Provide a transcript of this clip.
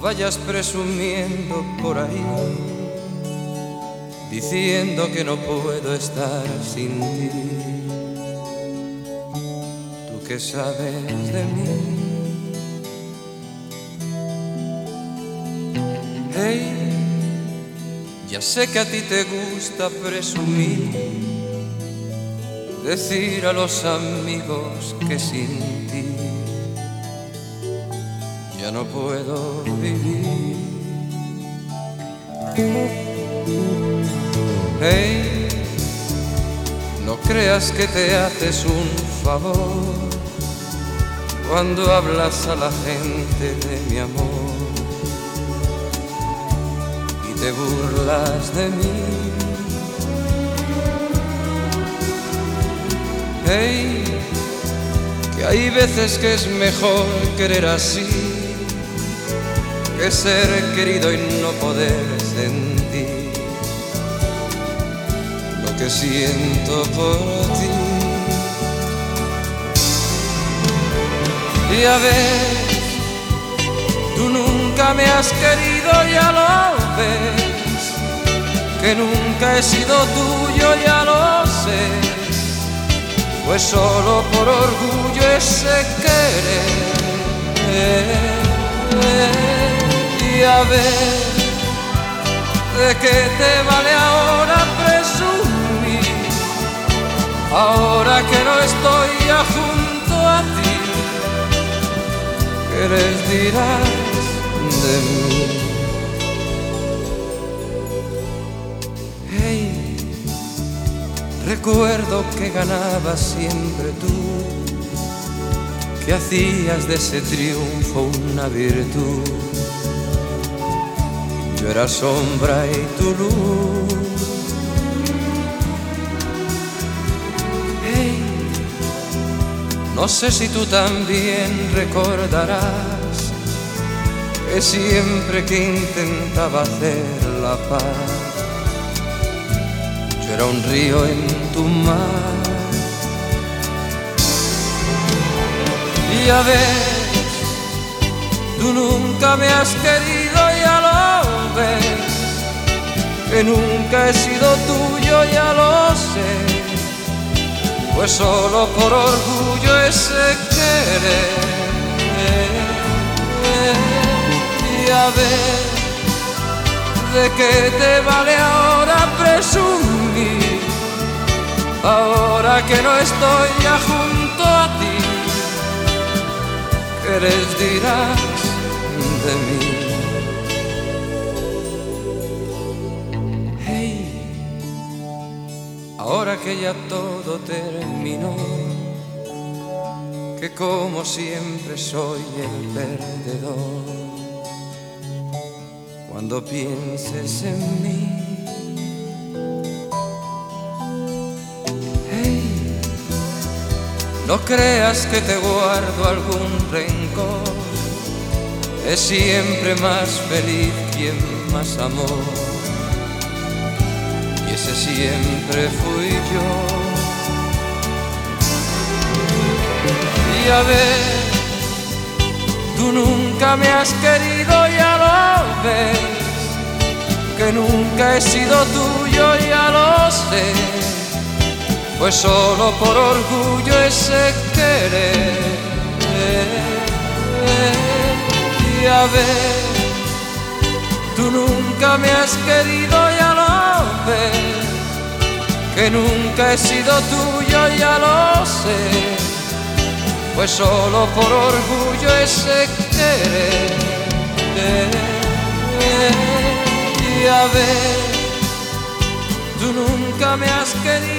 vayas presumiendo por ahí, diciendo que no puedo estar sin ti. ¿Tú qué sabes de mí? Hey, ya sé que a ti te gusta presumir, decir a los amigos que sin ti ya no puedo vivir. Hey, no creas que te haces un favor cuando hablas a la gente de mi amor y te burlas de mí. Hey, que hay veces que es mejor querer así que ser querido y no poder sentir lo que siento por ti. Y a ver, tú nunca me has querido, ya lo ves, que nunca he sido tuyo, ya lo sé. Pues solo por orgullo ese querer. Y a ver, ¿de qué te vale ahora presumir? Ahora que no estoy ya junto a ti, ¿qué les dirás de mí? Hey, recuerdo que ganabas siempre tú, que hacías de ese triunfo una virtud. Yo era sombra y tu luz. Hey, no sé si tú también recordarás que siempre que intentaba hacer la paz, yo era un río en tu mar. Y a ver, tú nunca me has querido, ya lo ves, que nunca he sido tuyo, ya lo sé. Pues solo por orgullo ese querer. Y a ver, ¿de qué te vale ahora presumir? Ahora que no estoy ya junto a ti, ¿qué les dirás de mí? Hey, ahora que ya todo terminó, que como siempre soy el perdedor, cuando pienses en mí, hey, no creas que te guardo algún rencor, es siempre más feliz quien más amó, y ese siempre fui yo. Y a ver, tú nunca me has querido, ya lo ves, que nunca he sido tuyo, ya lo sé. Pues solo por orgullo ese querer. Y a ver, tú nunca me has querido, ya lo ves, que nunca he sido tuyo, ya lo sé. Pues solo por orgullo ese querer. Y a ver, tú nunca me has querido,